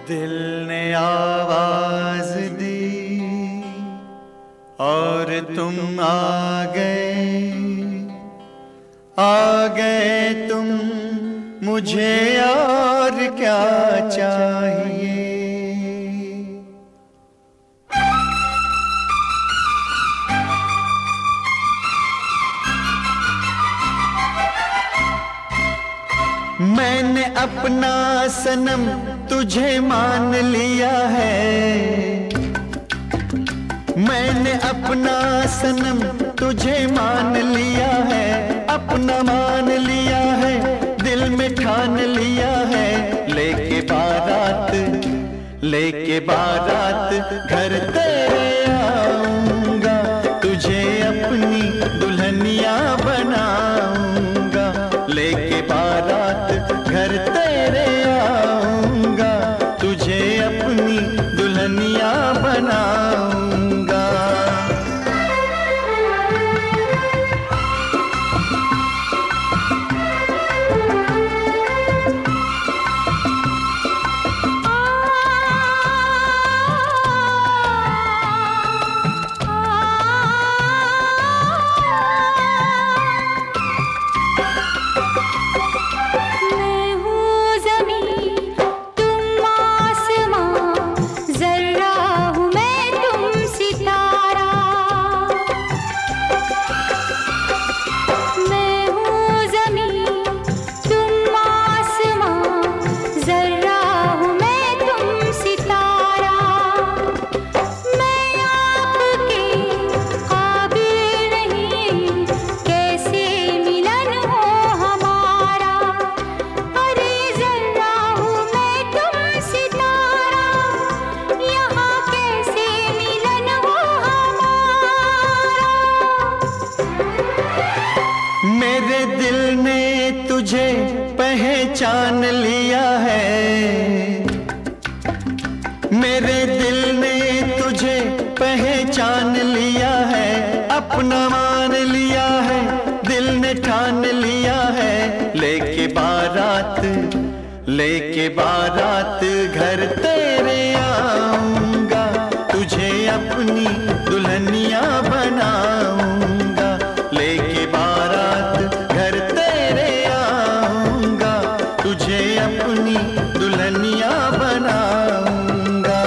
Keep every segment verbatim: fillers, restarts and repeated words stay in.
दिल ने आवाज दी और तुम आ गए, आ गए तुम, मुझे और क्या चाहिए। मैंने अपना सनम तुझे मान लिया है, मैंने अपना सनम तुझे मान लिया है, अपना मान लिया है, दिल में ठान लिया है। लेके बारात, लेके बारात घर तेरे आऊंगा, तुझे अपनी दुल्हनिया बनाऊंगा। लेके बारात घर तेरे आऊंगा, तुझे अपनी दुल्हनिया बनाऊंगा। मेरे दिल ने तुझे पहचान लिया है, मेरे दिल ने तुझे पहचान लिया है, अपना मान लिया है, दिल ने ठान लिया है। लेके बारात, लेके बारात घर तेरे आऊंगा, तुझे अपनी दुल्हनिया बनाऊंगा। लेके बारात घर तेरे आऊंगा, तुझे अपनी दुल्हनिया बनाऊंगा।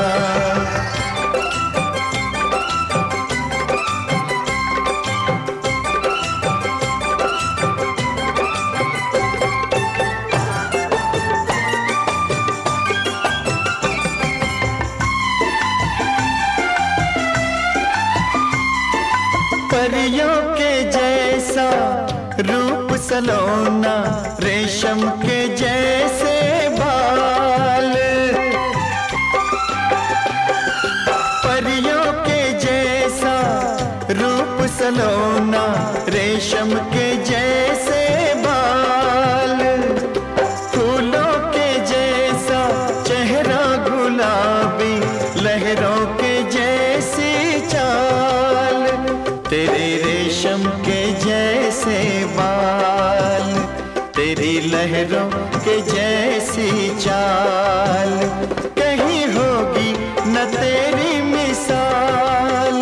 परियों के जैसा रूप सलोना, रेशम के जैसे बाल, परियों के जैसा रूप सलोना, रेशम के जैसे बाल, फूलों के जैसा चेहरा गुलाबी, लहरों के जैसी चाल, तेरे रेशम के जैसे बाल, तेरी लहरों के जैसी चाल, कहीं होगी न तेरी मिसाल।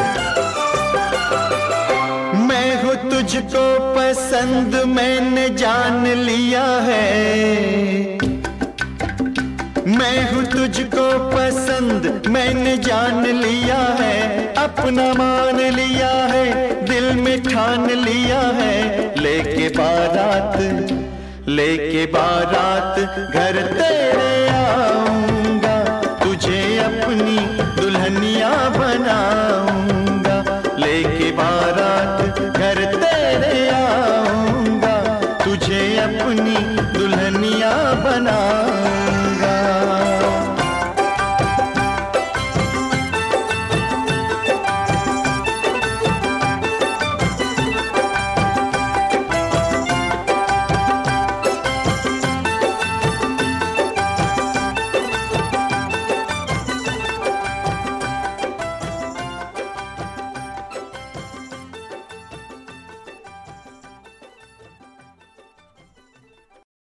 मैं हूँ तुझको पसंद, मैंने जान लिया है, मैं हूँ तुझको पसंद, मैंने जान लिया है, अपना मान लिया है, दिल में ठान लिया है। लेके बारात, लेके बारात घर तेरे आऊंगा, तुझे अपनी